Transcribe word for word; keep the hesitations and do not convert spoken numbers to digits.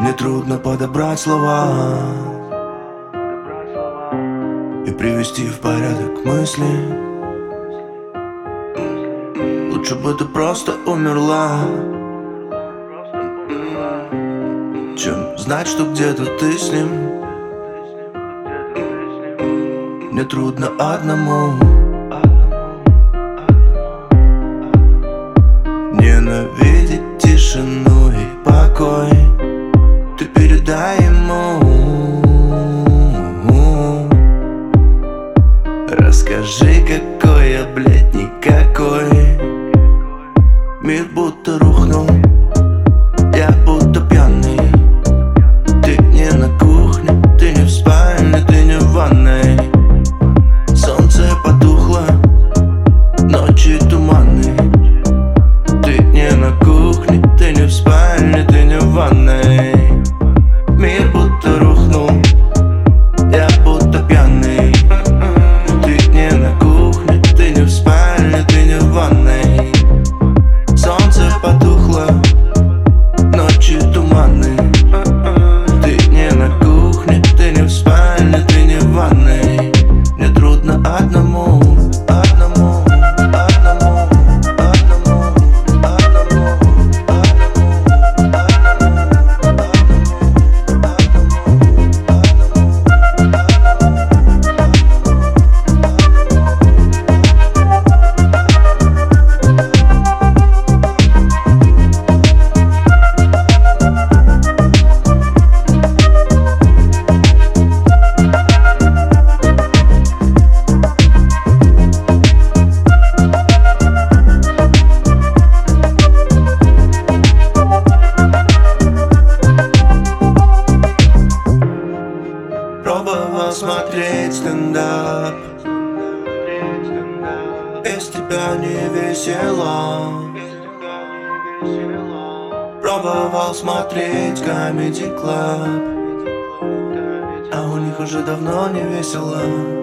Мне трудно подобрать слова и привести в порядок мысли. Лучше бы ты просто умерла, чем знать, что где-то ты с ним. Мне трудно одному ненавидеть тишину и покой. Ты передай ему, расскажи, какой я, блядь, никакой. Мир будто рухнул, я будто пьяный. Ты не на кухне, ты не в спальне, ты не в ванной. Солнце потухло, ночи туманные. Ты не на кухне, ты не в спальне, ты не в ванной. Мир будто рухнул, я будто пьяный. Ты не на кухне, ты не в спальне, ты не в ванной. Солнце потухло, ночи туманные. Ты не на кухне, ты не в спальне, ты не в ванной. Мне трудно одному, одному, одному, одному, одному, пробовал смотреть стендап, без тебя не весело. Пробовал смотреть Comedy Club, а у них уже давно не весело.